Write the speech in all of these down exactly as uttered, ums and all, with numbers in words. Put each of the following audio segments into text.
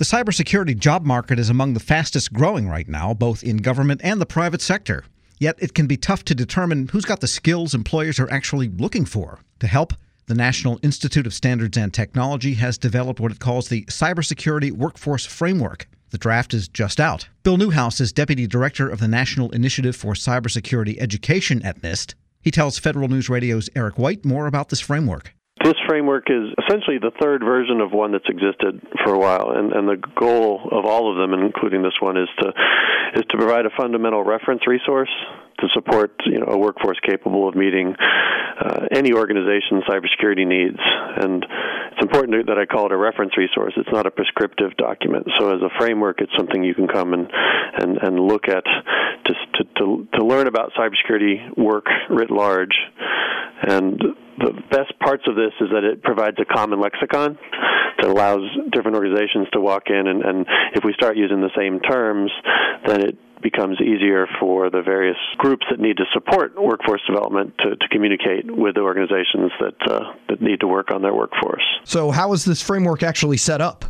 The cybersecurity job market is among the fastest growing right now, both in government and the private sector. Yet it can be tough to determine who's got the skills employers are actually looking for. To help, the National Institute of Standards and Technology has developed what it calls the Cybersecurity Workforce Framework. The draft is just out. Bill Newhouse is Deputy Director of the National Initiative for Cybersecurity Education at NIST. He tells Federal News Radio's Eric White more about this framework. This framework is essentially the third version of one that's existed for a while, and, and the goal of all of them, including this one, is to is to provide a fundamental reference resource to support you know, a workforce capable of meeting uh, any organization's cybersecurity needs. And it's important that I call it a reference resource. It's not a prescriptive document. So as a framework, it's something you can come and, and, and look at to, to, to, to learn about cybersecurity work writ large. And the best parts of this is that it provides a common lexicon that allows different organizations to walk in, and, and if we start using the same terms, then it becomes easier for the various groups that need to support workforce development to, to communicate with the organizations that uh, that need to work on their workforce. So how is this framework actually set up?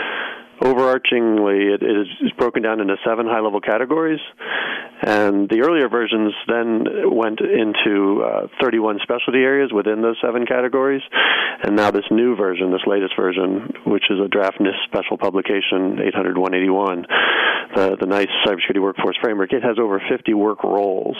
Overarchingly, it, it is broken down into seven high-level categories, and the earlier versions then went into uh, thirty-one specialty areas within those seven categories, and now this new version, this latest version, which is a draft NIST special publication, eight hundred one eighty-one, the, the NICE Cybersecurity Workforce Framework, it has over fifty work roles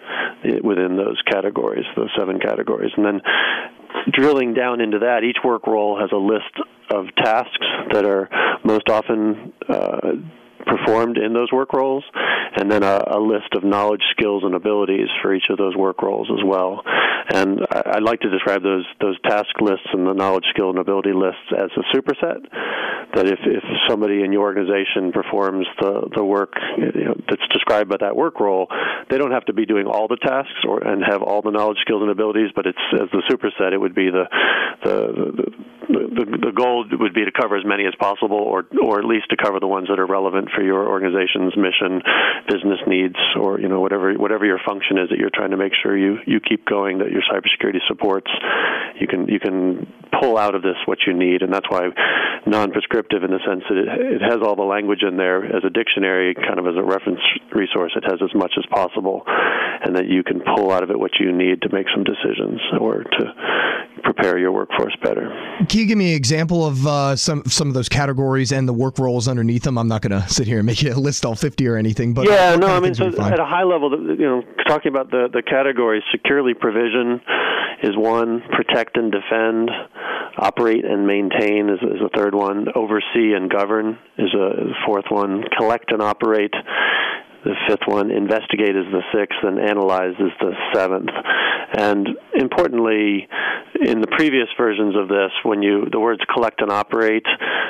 within those categories, those seven categories. And then drilling down into that, each work role has a list of tasks that are most often uh, performed in those work roles, and then a, a list of knowledge, skills, and abilities for each of those work roles as well. And I, I'd like to describe those those task lists and the knowledge, skill, and ability lists as a superset. That if, if somebody in your organization performs the, the work you know, that's described by that work role, they don't have to be doing all the tasks or and have all the knowledge, skills, and abilities, but it's as the superset, it would be the the, the The, the goal would be to cover as many as possible, or or at least to cover the ones that are relevant for your organization's mission, business needs, or you know whatever whatever your function is that you're trying to make sure you, you keep going, that your cybersecurity supports. You can you can pull out of this what you need, and that's why non-prescriptive in the sense that it, it has all the language in there as a dictionary, kind of as a reference resource. It has as much as possible, and that you can pull out of it what you need to make some decisions or to prepare your workforce better. Can you give me an example of uh, some some of those categories and the work roles underneath them? I'm not going to sit here and make you list all fifty or anything, but yeah, no, I mean, so at a high level, you know, talking about the the categories, securely provision is one, protect and defend, operate and maintain is, is a third one, oversee and govern is a fourth one, collect and operate the fifth one, investigate is the sixth, and analyze is the seventh. And importantly, in the previous versions of this, when you the words collect and operate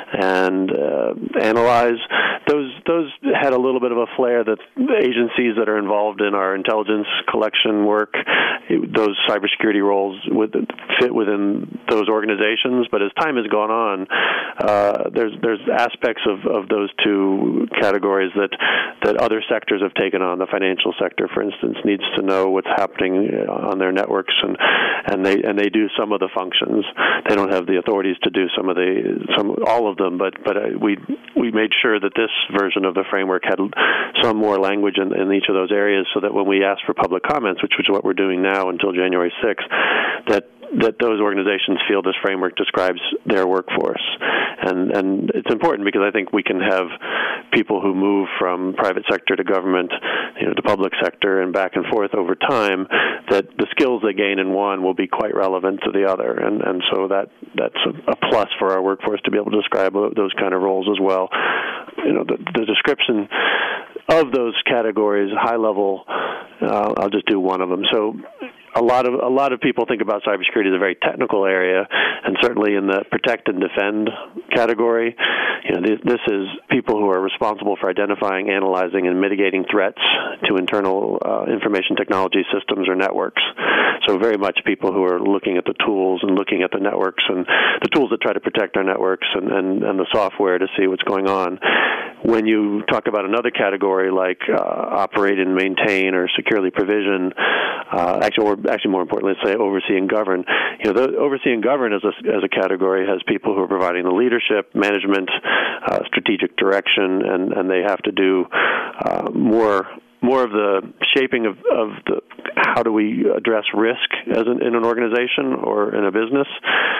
and uh, analyze, those those had a little bit of a flair that agencies that are involved in our intelligence collection work, those cybersecurity roles would fit within those organizations. But as time has gone on, uh, there's there's aspects of, of those two categories that that other sectors have taken on. The financial sector, for instance, needs to know what's happening on their networks, and and they and they do some of the functions. They don't have the authorities to do some of the some all of them, but but uh, we we made sure that this version of the framework had some more language in, in each of those areas, so that when we ask for public comments, which is what we're doing now until January sixth, that that those organizations feel this framework describes their workforce. And and it's important because I think we can have people who move from private sector to government, you know, to public sector and back and forth over time, that the skills they gain in one will be quite relevant to the other. And, and so that that's a, a plus for our workforce to be able to describe those kind of roles as well. You know, the, the description of those categories, high level, uh, I'll just do one of them. So A lot of a lot of people think about cybersecurity as a very technical area, and certainly in the protect and defend category, you know, this, this is people who are responsible for identifying, analyzing, and mitigating threats to internal uh, information technology systems or networks. So very much people who are looking at the tools and looking at the networks and the tools that try to protect our networks and, and, and the software to see what's going on. when you talk about another category like uh, operate and maintain or securely provision, uh, actually, or actually more importantly, let's say oversee and govern. You know, the oversee and govern as a, as a category has people who are providing the leadership, management, uh, strategic direction, and, and they have to do uh, more more of the shaping of, of the how do we address risk as an, in an organization or in a business,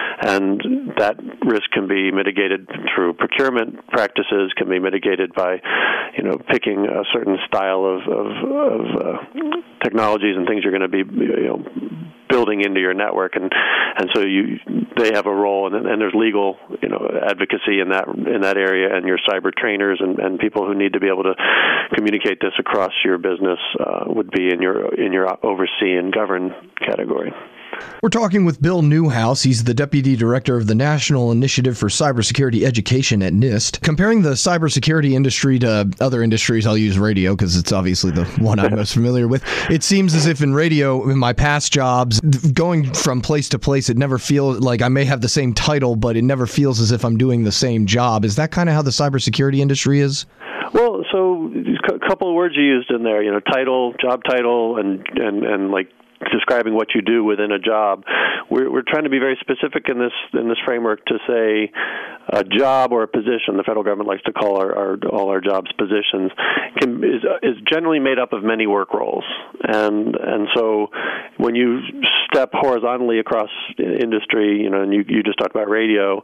and that risk can be mitigated through procurement practices, can be mitigated by, you know, picking a certain style of of, of uh, technologies and things you're going to be, you know, building into your network, and and so you they have a role, and, and there's legal, you know, advocacy in that in that area, and your cyber trainers and, and people who need to be able to communicate this across your business uh, would be in your in your oversee and govern category. We're talking with Bill Newhouse. He's the Deputy Director of the National Initiative for Cybersecurity Education at NIST. Comparing the cybersecurity industry to other industries, I'll use radio because it's obviously the one I'm most familiar with. It seems as if in radio, in my past jobs, going from place to place, it never feels like I may have the same title, but it never feels as if I'm doing the same job. Is that kind of how the cybersecurity industry is? Well, so a couple of words you used in there, you know, title, job title, and and, and like describing what you do within a job. We're, we're trying to be very specific in this in this framework to say a job or a position. The federal government likes to call our, our all our jobs positions. Can, is is generally made up of many work roles, and and so when you step horizontally across industry, you know, and you you just talked about radio,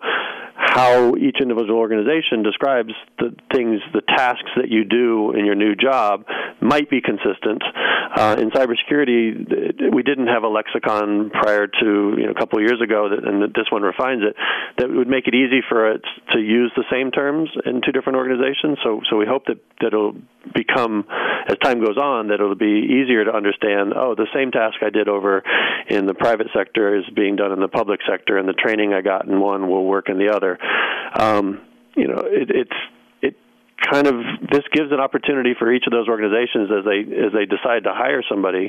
how each individual organization describes the things, the tasks that you do in your new job might be consistent. Uh, in cybersecurity, we didn't have a lexicon prior to, you know, a couple of years ago, that, and this one refines it, that would make it easy for it to use the same terms in two different organizations. So, so we hope that, that it'll become, as time goes on, that it'll be easier to understand, oh, the same task I did over in the private sector is being done in the public sector, and the training I got in one will work in the other. Um, you know, it, it's it kind of this gives an opportunity for each of those organizations as they as they decide to hire somebody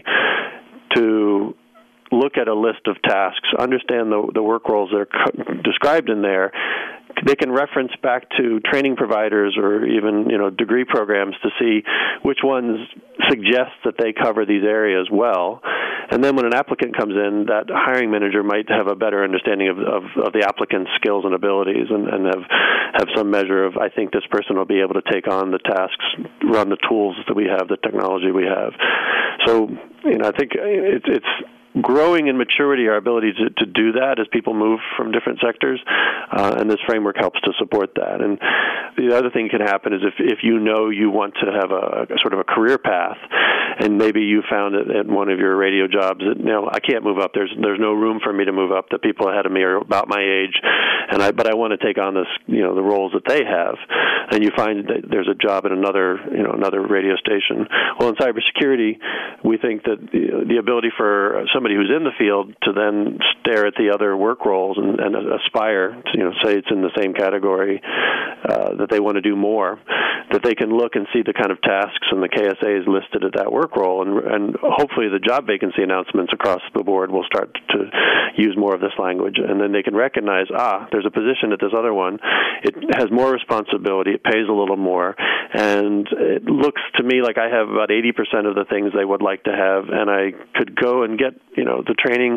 to look at a list of tasks, understand the the work roles that are co- described in there. They can reference back to training providers or even, you know, degree programs to see which ones suggest that they cover these areas well. And then when an applicant comes in, that hiring manager might have a better understanding of, of, of the applicant's skills and abilities, and, and have have some measure of, I think this person will be able to take on the tasks, run the tools that we have, the technology we have. So, you know, I think it, it's growing in maturity, our ability to, to do that as people move from different sectors, uh, and this framework helps to support that. And the other thing can happen is if, if you know you want to have a, a sort of a career path, and maybe you found it at one of your radio jobs that, you know, I can't move up. There's there's no room for me to move up. The people ahead of me are about my age, and I but I want to take on this, you know, the roles that they have. And you find that there's a job at another, you know, another radio station. Well, in cybersecurity, we think that the, the ability for somebody who's in the field to then stare at the other work roles and, and aspire to, you know, say it's in the same category, uh, that they want to do more, that they can look and see the kind of tasks and the K S As listed at that work role, and, and hopefully the job vacancy announcements across the board will start to use more of this language, and then they can recognize, ah, there's a position at this other one, it has more responsibility, it pays a little more, and it looks to me like I have about eighty percent of the things they would like to have, and I could go and get, you know, the training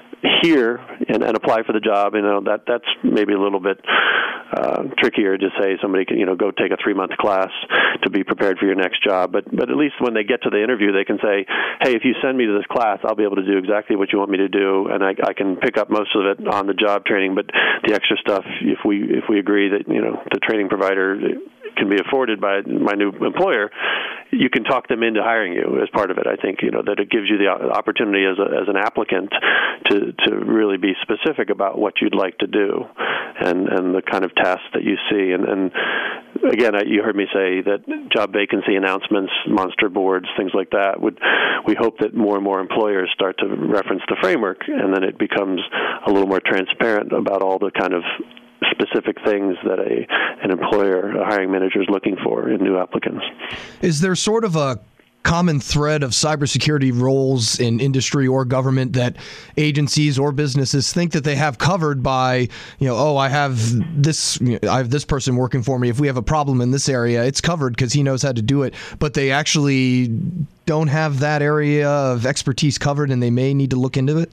here and, and apply for the job. You know, that that's maybe a little bit uh, trickier to say somebody can, you know, go take a three-month class to be prepared for your next job. But but at least when they get to the interview, they can say, hey, if you send me to this class, I'll be able to do exactly what you want me to do, and I, I can pick up most of it on the job training. But the extra stuff, if we if we agree that, you know, the training provider can be afforded by my new employer, you can talk them into hiring you as part of it. I think, you know, that it gives you the opportunity as a, as an applicant to, to really be specific about what you'd like to do and, and the kind of tasks that you see. And, and again, I, you heard me say that job vacancy announcements, monster boards, things like that, would we hope that more and more employers start to reference the framework, and then it becomes a little more transparent about all the kind of specific things that a an employer, a hiring manager, is looking for in new applicants. Is there sort of a common thread of cybersecurity roles in industry or government that agencies or businesses think that they have covered by, you know, oh, I have this, you know, I have this person working for me. If we have a problem in this area, it's covered because he knows how to do it. But they actually don't have that area of expertise covered, and they may need to look into it?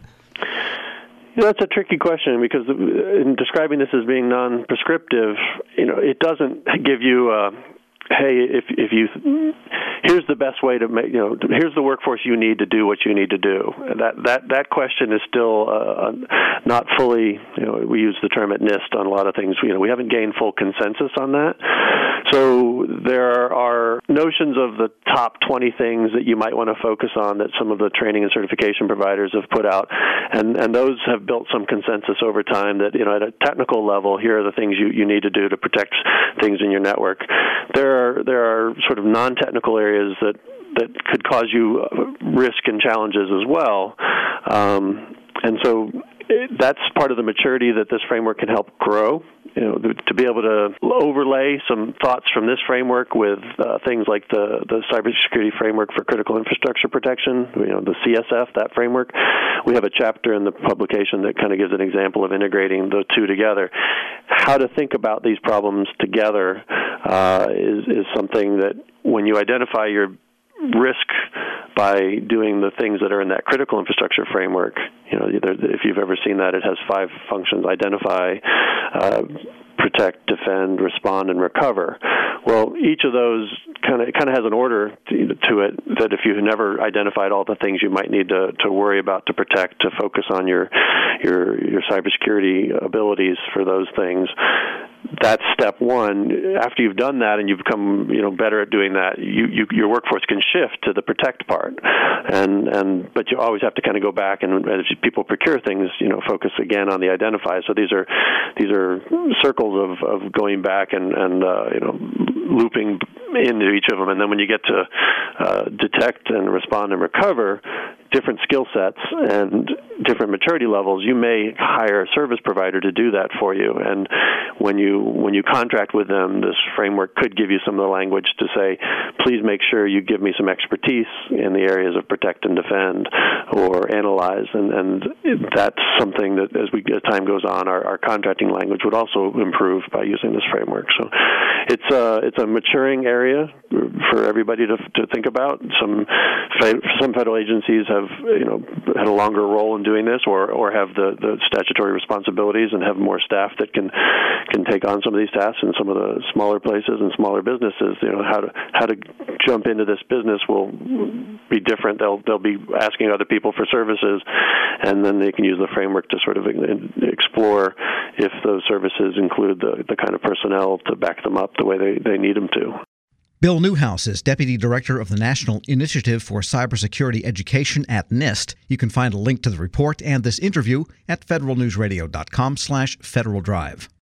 You know, that's a tricky question, because in describing this as being non-prescriptive, you know, it doesn't give you uh, hey, if if you here's the best way to make, you know, here's the workforce you need to do what you need to do. That that that question is still uh, not fully, you know, we use the term at NIST on a lot of things. You know, we haven't gained full consensus on that. So there are notions of the top twenty things that you might want to focus on that some of the training and certification providers have put out, and and those have built some consensus over time that, you know, at a technical level, here are the things you, you need to do to protect things in your network. There are there are sort of non-technical areas that that could cause you risk and challenges as well, um, and so it, that's part of the maturity that this framework can help grow. You know, to be able to overlay some thoughts from this framework with uh, things like the, the cybersecurity framework for critical infrastructure protection, you know, the C S F, that framework. We have a chapter in the publication that kind of gives an example of integrating the two together. How to think about these problems together uh, is, is something that when you identify your risk by doing the things that are in that critical infrastructure framework. You know, if you've ever seen that, it has five functions: identify, uh, protect, defend, respond, and recover. Well, each of those kind of kind of has an order to, to it that if you've never identified all the things you might need to, to worry about to protect, to focus on your your your cybersecurity abilities for those things. That's step one. After you've done that and you've become, you know, better at doing that, you, you, your workforce can shift to the protect part. And and but you always have to kind of go back and, as people procure things, you know, focus again on the identify. So these are these are circles of, of going back and and uh, you know, looping into each of them. And then when you get to uh, detect and respond and recover, different skill sets and different maturity levels, you may hire a service provider to do that for you. And when you when you contract with them, this framework could give you some of the language to say, please make sure you give me some expertise in the areas of protect and defend or analyze. And, and that's something that as we as time goes on, our, our contracting language would also improve by using this framework. So it's a, it's a maturing area for everybody to to think about. Some some federal agencies have, you know, had a longer role in doing this, or, or have the, the statutory responsibilities and have more staff that can can take on some of these tasks. And some of the smaller places and smaller businesses, you know, how to how to jump into this business will be different. They'll they'll be asking other people for services, and then they can use the framework to sort of explore if those services include the, the kind of personnel to back them up the way they, they need them to. Bill Newhouse is Deputy Director of the National Initiative for Cybersecurity Education at NIST. You can find a link to the report and this interview at federal news radio dot com slash Federal Drive.